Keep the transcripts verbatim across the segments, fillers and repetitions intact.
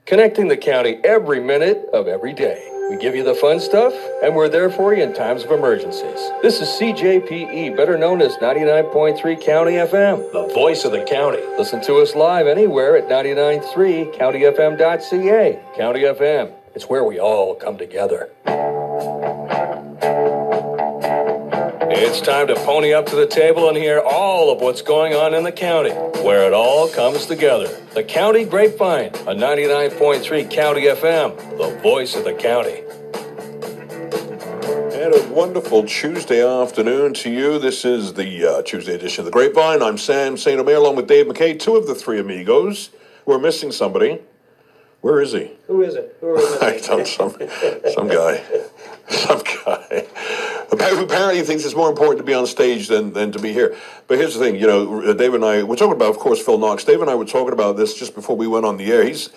connecting the county every minute of every day. We give you the fun stuff, and we're there for you in times of emergencies. This is C J P E, better known as ninety-nine point three County F M, the voice of the county. Listen to us live anywhere at ninety-nine point three county f m dot c a. County F M, it's where we all come together. It's time to pony up to the table and hear all of what's going on in the county, where it all comes together. The County Grapevine, a ninety-nine point three County F M, the voice of the county. And a wonderful Tuesday afternoon to you. This is the uh, Tuesday edition of the Grapevine. I'm Sam Saint Omer along with Dave McKay, two of the three amigos. We're missing somebody. Where is he? Who is it? Who is it? I don't some some guy. Some guy. Apparently he thinks it's more important to be on stage than, than to be here. But here's the thing, you know, Dave and I, we're talking about, of course, Phil Knox. Dave and I were talking about this just before we went on the air. He's,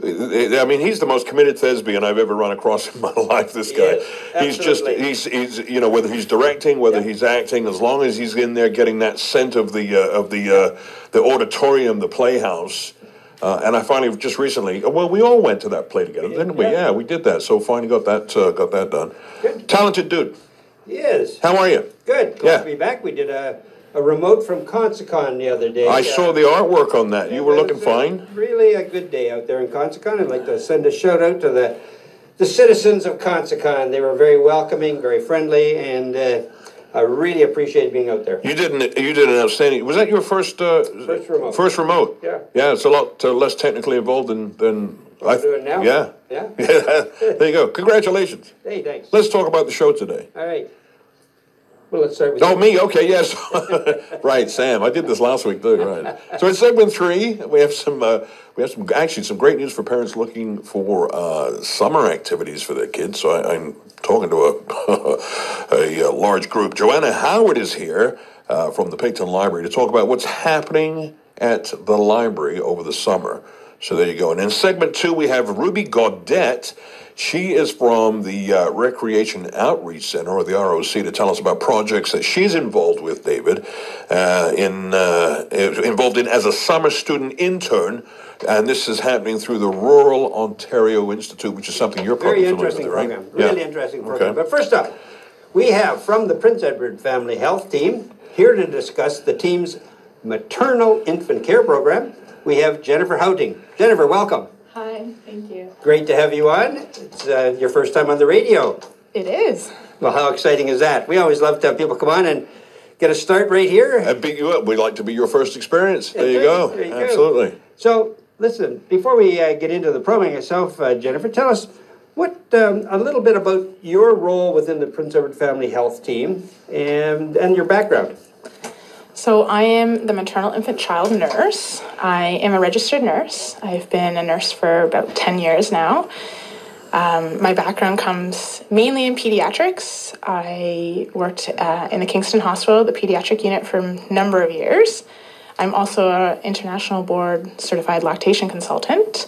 I mean, he's the most committed thespian I've ever run across in my life, this guy. Yes, he's just, he's, he's, you know, whether he's directing, whether yeah. he's acting, as long as he's in there getting that scent of the, uh, of the, uh, the auditorium, the playhouse. Uh, and I finally just recently, well, we all went to that play together, didn't we? Yeah, yeah we did that. So finally got that uh, got that done. Good. Talented dude. He is. How are you? Good. Glad yeah. to be back. We did a, a remote from Consicon the other day. I uh, saw the artwork on that. You were looking fine. Really a good day out there in Consicon. I'd like to send a shout out to the the citizens of Consicon. They were very welcoming, very friendly, and uh, I really appreciated being out there. You did an, you did an outstanding. Was that your first uh, first remote? First remote. Yeah. Yeah, it's a lot uh, less technically involved than than I do it now. Yeah. Yeah. Yeah. There you go. Congratulations. Hey, thanks. Let's talk about the show today. All right. Well, let's start with Oh, you. me? Okay, yes. Right, Sam. I did this last week too. Right. So in segment three, we have some. Uh, we have some actually some great news for parents looking for uh, summer activities for their kids. So I, I'm talking to a, a, a large group. Joanna Howard is here uh, from the Picton Library to talk about what's happening at the library over the summer. So there you go. And in segment two, we have Ruby Gaudette. She is from the uh, Recreation Outreach Center, or the R O C, to tell us about projects that she's involved with, David, uh, in uh, involved in as a summer student intern. And this is happening through the Rural Ontario Institute, which is something you're probably Very familiar interesting with, right? program. Really yeah. interesting program. Okay. But first up, we have from the Prince Edward Family Health Team here to discuss the team's maternal infant care program. We have Jennifer Houting. Jennifer, welcome. Hi, thank you. Great to have you on. It's uh, your first time on the radio. It is. Well, how exciting is that? We always love to have people come on and get a start right here. And beat you up. We'd like to be your first experience. There That's you right. go. There you Absolutely. Go. So, listen, before we uh, get into the program itself, uh, Jennifer, tell us what um, a little bit about your role within the Prince Edward Family Health Team and, and your background. So I am the maternal infant child nurse. I am a registered nurse. I've been a nurse for about ten years now. Um, my background comes mainly in pediatrics. I worked uh, in the Kingston Hospital, the pediatric unit, for a number of years. I'm also an international board certified lactation consultant.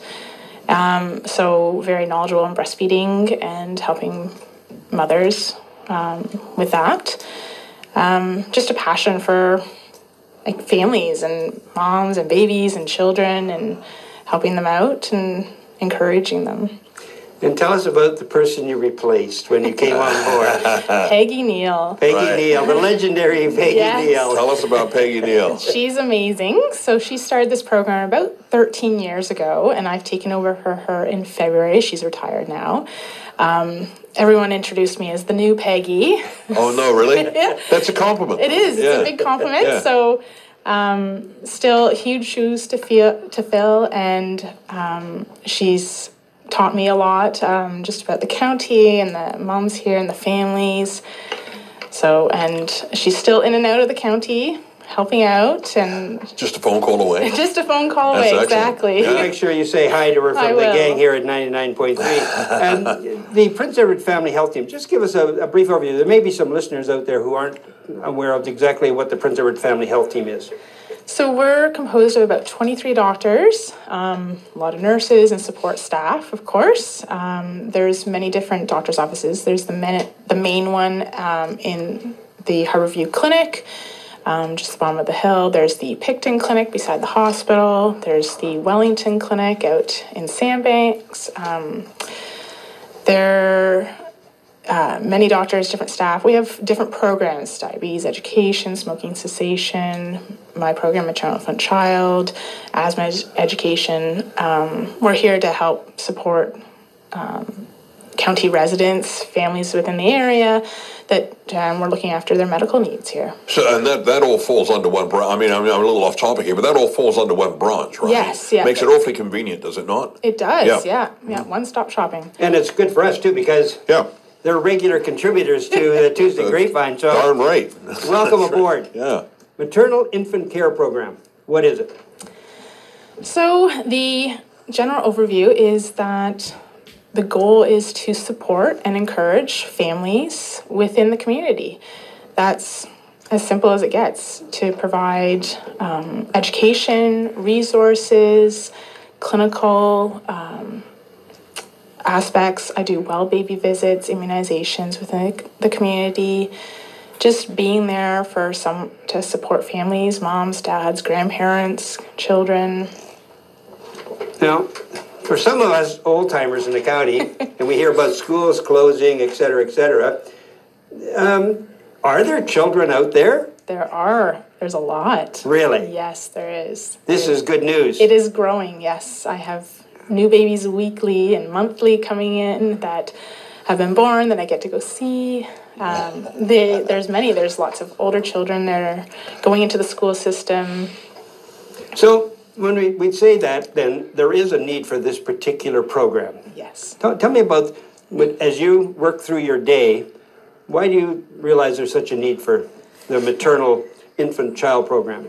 Um, so very knowledgeable in breastfeeding and helping mothers um, with that. Um, just a passion for like families and moms and babies and children and helping them out and encouraging them. And tell us about the person you replaced when you came on board. Peggy Neal. Peggy Right. Neal, the legendary Peggy Yes. Neal. Tell us about Peggy Neal. She's amazing. So she started this program about thirteen years ago, and I've taken over for her in February. She's retired now. Um, everyone introduced me as the new Peggy. Oh, no, really? Yeah. That's a compliment. It is. Yeah. It's a big compliment. Yeah. So um, still huge shoes to, feel, to fill, and um, she's taught me a lot um, just about the county and the moms here and the families. So, and she's still in and out of the county, helping out, and Just a phone call away. just a phone call That's away, excellent. exactly. Yeah. Make sure you say hi to her I from the will. gang here at ninety-nine point three. And the Prince Edward Family Health Team, just give us a, a brief overview. There may be some listeners out there who aren't aware of exactly what the Prince Edward Family Health Team is. So we're composed of about twenty-three doctors, um, a lot of nurses and support staff, of course. Um, there's many different doctors' offices. There's the, main, the main one um, in the Harborview Clinic. um, just the bottom of the hill. There's the Picton Clinic beside the hospital. There's the Wellington Clinic out in Sandbanks. Um, there Uh, many doctors, different staff. We have different programs: diabetes education, smoking cessation, my program, maternal infant child, asthma ed- education. Um, we're here to help support um, county residents, families within the area, that um, we're looking after their medical needs here. So, and that, that all falls under one branch. I mean, I'm, I'm a little off topic here, but that all falls under one branch, right? Yes, yeah. Makes it awfully convenient, does it not? It does, Yeah. yeah. Yeah, one-stop shopping. And it's good for us too, because Yeah. they're regular contributors to the Tuesday Grapevine. So Darn right. welcome That's right. aboard. Yeah. Maternal Infant Care Program. What is it? So the general overview is that the goal is to support and encourage families within the community. That's as simple as it gets, to provide um, education, resources, clinical um, aspects. I do well baby visits, immunizations within the community, just being there for some to support families, moms, dads, grandparents, children. Now, for some of us old timers in the county, and we hear about schools closing, et cetera, et cetera, um, are there children out there? There are. There's a lot. Really? Yes, there is. This is good news. It is growing, yes. I have new babies weekly and monthly coming in that have been born that I get to go see. Um, they, there's many. There's lots of older children that are going into the school system. So when we, we say that, then there is a need for this particular program. Yes. Tell, tell me about, what- as you work through your day, why do you realize there's such a need for the maternal infant child program?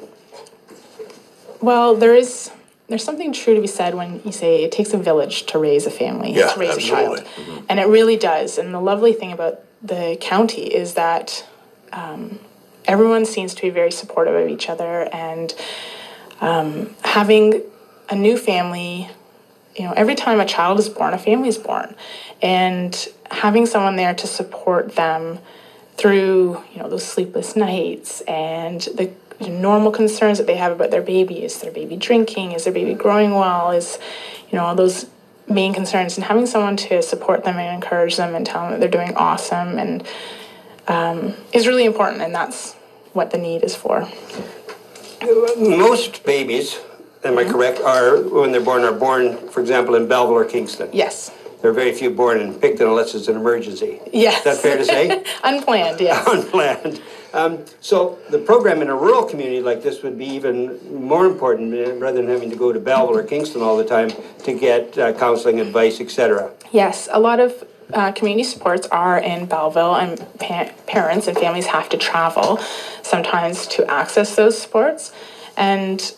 Well, there is there's something true to be said when you say it takes a village to raise a family, Yeah, to raise absolutely. a child. Mm-hmm. And it really does. And the lovely thing about the county is that um, everyone seems to be very supportive of each other, and um, having a new family, you know, every time a child is born, a family is born. And having someone there to support them through, you know, those sleepless nights and the normal concerns that they have about their baby. Is their baby drinking? Is their baby growing well? Is, you know, all those main concerns. And having someone to support them and encourage them and tell them that they're doing awesome and um, is really important. And that's what the need is for. Most babies, am I correct, are, when they're born, are born, for example, in Belleville or Kingston. Yes. There are very few born in Picton unless it's an emergency. Yes. Is that fair to say? Unplanned, yes. Unplanned. Um, so the program in a rural community like this would be even more important, uh, rather than having to go to Belleville or Kingston all the time to get uh, counseling, advice, et cetera. Yes, a lot of uh, community supports are in Belleville, and pa- parents and families have to travel sometimes to access those supports. And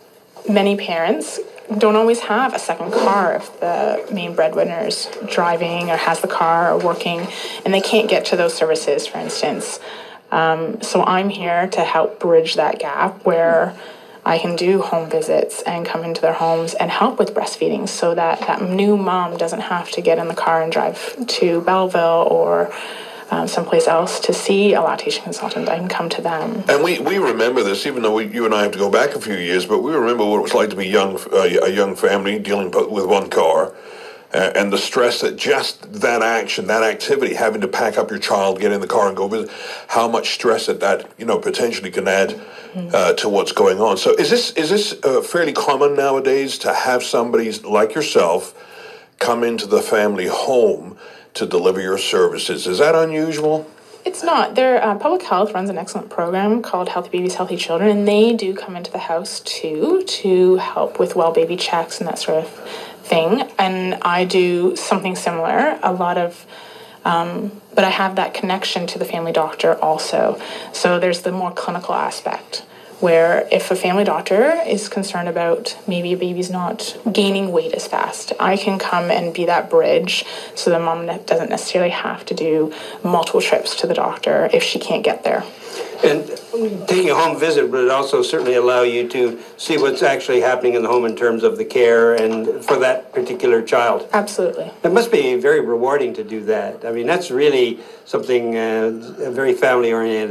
many parents don't always have a second car if the main breadwinner is driving or has the car or working, and they can't get to those services, for instance. Um, so I'm here to help bridge that gap where I can do home visits and come into their homes and help with breastfeeding so that that new mom doesn't have to get in the car and drive to Belleville or um, someplace else to see a lactation consultant. I can come to them. And we, we remember this, even though we, you and I have to go back a few years, but we remember what it was like to be young, uh, a young family dealing with one car. Uh, and the stress that just that action, that activity, having to pack up your child, get in the car and go visit, how much stress that that, you know, potentially can add uh, to what's going on. So is this is this uh, fairly common nowadays to have somebody like yourself come into the family home to deliver your services? Is that unusual? It's not. Their uh, public health runs an excellent program called Healthy Babies, Healthy Children, and they do come into the house too to help with well baby checks and that sort of thing. And I do something similar. A lot of, um, but I have that connection to the family doctor also. So there's the more clinical aspect, where if a family doctor is concerned about maybe a baby's not gaining weight as fast, I can come and be that bridge so the mom ne- doesn't necessarily have to do multiple trips to the doctor if she can't get there. And taking a home visit would also certainly allow you to see what's actually happening in the home in terms of the care and for that particular child. Absolutely. It must be very rewarding to do that. I mean, that's really something, uh, a very family-oriented thing.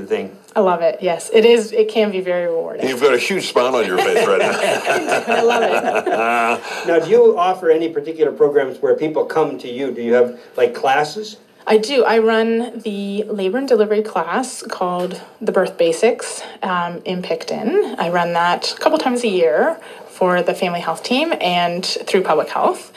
I love it. Yes, it is. It can be very rewarding. You've got a huge smile on your face right now. I love it. Now, do you offer any particular programs where people come to you? Do you have like classes? I do. I run the labor and delivery class called the Birth Basics um, in Picton. I run that a couple times a year for the family health team and through public health.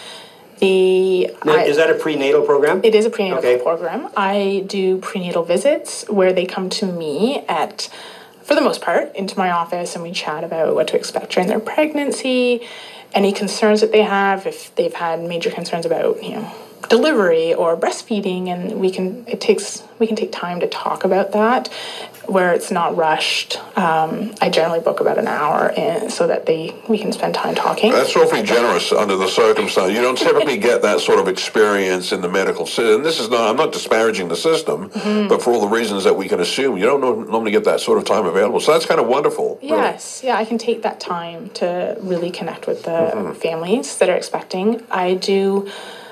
The Now, I, is that a prenatal program? It is a prenatal Okay. program. I do prenatal visits where they come to me at, for the most part, into my office, and we chat about what to expect during their pregnancy, any concerns that they have, if they've had major concerns about, you know, delivery or breastfeeding, and we can it takes we can take time to talk about that where it's not rushed. um, I generally book about an hour in, so that they we can spend time talking. That's awfully generous under the circumstance. You don't typically get that sort of experience in the medical system. This is not, I'm not disparaging the system, mm-hmm. but for all the reasons that we can assume, you don't know, normally get that sort of time available. So that's kind of wonderful. Yes, really. Yeah, I can take that time to really connect with the mm-hmm. families that are expecting. I do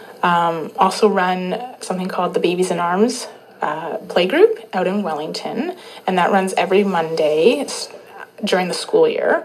um, also run something called the Babies in Arms Uh, playgroup out in Wellington, and that runs every Monday during the school year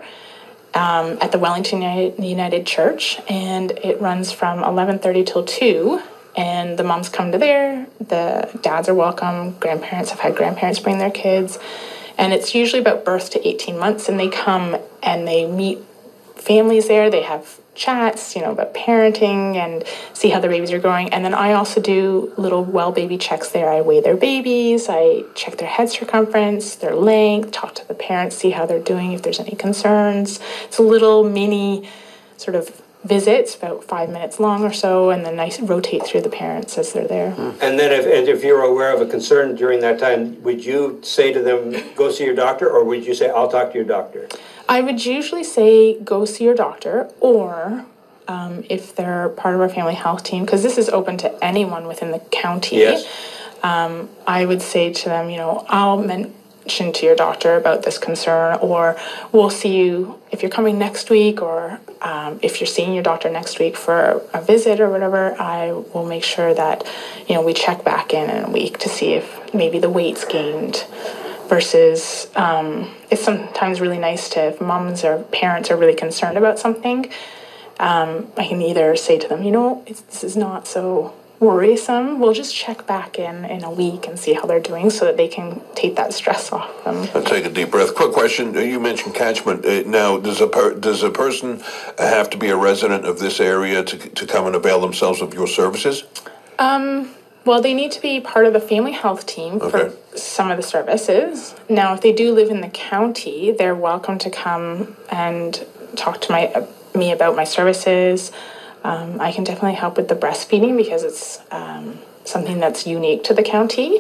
um, at the Wellington United, United Church, and it runs from eleven thirty till two, and the moms come to there, the dads are welcome, grandparents have had grandparents bring their kids, and it's usually about birth to eighteen months, and they come and they meet families there, they have chats, you know, about parenting and see how their babies are growing. And then I also do little well baby checks there. I weigh their babies, I check their head circumference, their length, talk to the parents, see how they're doing, if there's any concerns. It's a little mini sort of visits, about five minutes long or so, and then I rotate through the parents as they're there. And then if, and if you're aware of a concern during that time, would you say to them, go see your doctor, or would you say, I'll talk to your doctor? I would usually say go see your doctor, or um, if they're part of our family health team, because this is open to anyone within the county, yes. um, I would say to them, you know, I'll mention to your doctor about this concern, or we'll see you if you're coming next week, or um, if you're seeing your doctor next week for a visit or whatever, I will make sure that, you know, we check back in in a week to see if maybe the weight's gained. Versus, um, it's sometimes really nice to, if moms or parents are really concerned about something, um, I can either say to them, you know, it's, this is not so worrisome. We'll just check back in in a week and see how they're doing so that they can take that stress off them. I'll take a deep breath. Quick question. You mentioned catchment. Uh, now, does a per, does a person have to be a resident of this area to, to come and avail themselves of your services? Um... Well, they need to be part of the family health team for okay. some of the services. Now, if they do live in the county, they're welcome to come and talk to my uh, me about my services. Um, I can definitely help with the breastfeeding because it's um, something that's unique to the county.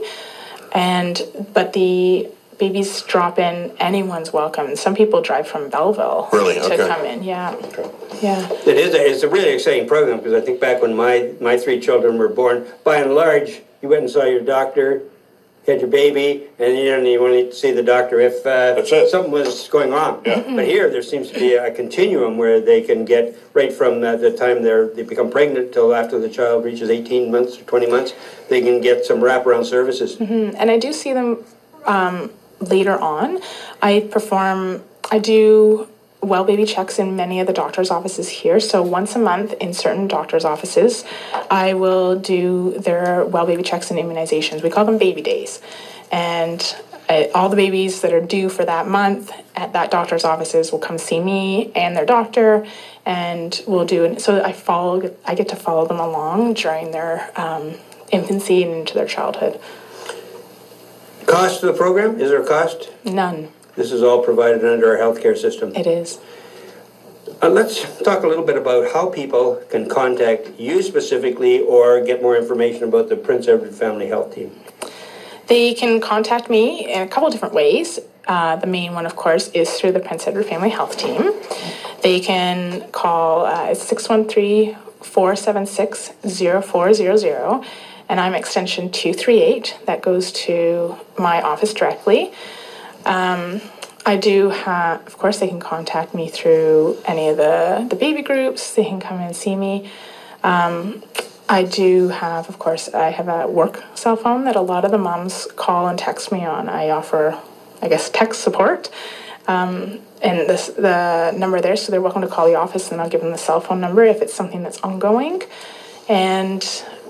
And but the babies drop in, anyone's welcome. Some people drive from Belleville really? to okay. come in. Yeah, okay. yeah. It is. A, it's a really exciting program because I think back when my my three children were born, by and large, you went and saw your doctor, had your baby, and you didn't even want to see the doctor if uh, something was going on. Yeah. But here, there seems to be a continuum where they can get right from uh, the time they're they become pregnant till after the child reaches eighteen months or twenty months, they can get some wraparound services. Mm-hmm. And I do see them. Um, Later on, I perform, I do well baby checks in many of the doctor's offices here. So once a month in certain doctor's offices, I will do their well baby checks and immunizations. We call them baby days. And I, all the babies that are due for that month at that doctor's offices will come see me and their doctor, and we'll do it. So I follow, I get to follow them along during their um, infancy and into their childhood. Cost of the program? Is there a cost? None. This is all provided under our healthcare system. It is. Uh, let's talk a little bit about how people can contact you specifically or get more information about the Prince Edward Family Health Team. They can contact me in a couple different ways. Uh, the main one, of course, is through the Prince Edward Family Health Team. They can call uh, six one three, four seven six, zero four zero zero. And I'm extension two three eight. That goes to my office directly. Um, I do have, of course, they can contact me through any of the, the baby groups. They can come and see me. Um, I do have, of course, I have a work cell phone that a lot of the moms call and text me on. I offer I guess, tech support. Um, and this, the number there, so they're welcome to call the office, and I'll give them the cell phone number if it's something that's ongoing. And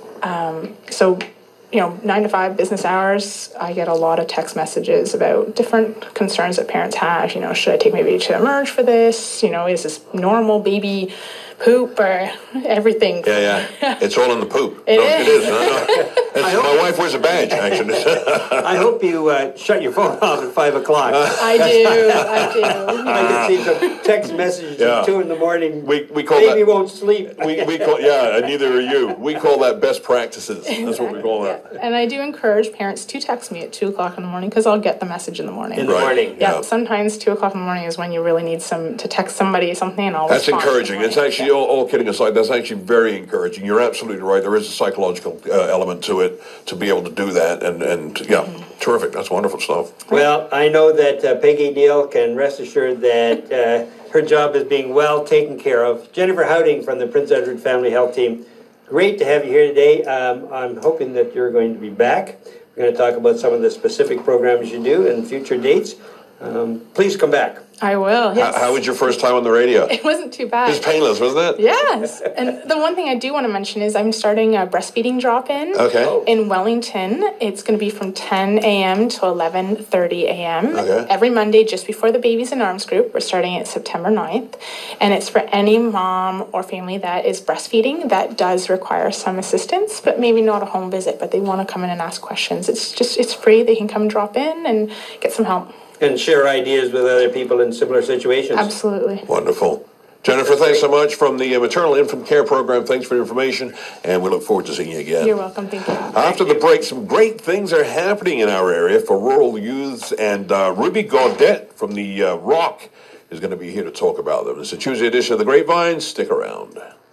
um, so, you know, nine to five business hours, I get a lot of text messages about different concerns that parents have. You know, should I take my baby to Emerge for this? You know, is this normal baby poop or everything? Yeah, yeah. It's all in the poop. It no, is. It is. No, no. It's, my wife wears a badge, actually. I hope you uh, shut your phone off at five o'clock. I do, I do. I can see some text messages Yeah. at two in the morning. We, we call Baby that... won't sleep. We, we call, yeah, and neither are you. We call that best practices. That's what we call that. And I do encourage parents to text me at two o'clock in the morning because I'll get the message in the morning. In the Right. morning. Yeah, Yeah. sometimes two o'clock in the morning is when you really need some to text somebody something, and I'll That's respond in the encouraging. It's morning. actually, all, all kidding aside, that's actually very encouraging. You're absolutely right. There is a psychological uh, element to it to be able to do that. And, and yeah, Mm-hmm. terrific. That's wonderful stuff. Well, I know that uh, Peggy Neal can rest assured that uh, her job is being well taken care of. Jennifer Howding from the Prince Edward Family Health Team, great to have you here today. Um, I'm hoping that you're going to be back. We're going to talk about some of the specific programs you do and future dates. Um, please come back. I will. Yes. How, how was your first time on the radio? It It wasn't too bad. was painless, wasn't it? Yes. And the one thing I do want to mention is I'm starting a breastfeeding drop-in Okay. in Wellington. It's going to be from ten a.m. to eleven thirty a.m. Okay. every Monday just before the Babies in Arms group. We're starting it September ninth. And it's for any mom or family that is breastfeeding that does require some assistance, but maybe not a home visit, but they want to come in and ask questions. It's just, it's free. They can come drop in and get some help. And share ideas with other people in similar situations. Absolutely. Wonderful. Jennifer, thanks so much from the uh, Maternal Infant Care Program. Thanks for your information, and we look forward to seeing you again. You're welcome. Thank you. After the break, some great things are happening in our area for rural youths, and uh, Ruby Gaudette from the uh, Rock is going to be here to talk about them. It's a Tuesday edition of The Grapevine. Stick around.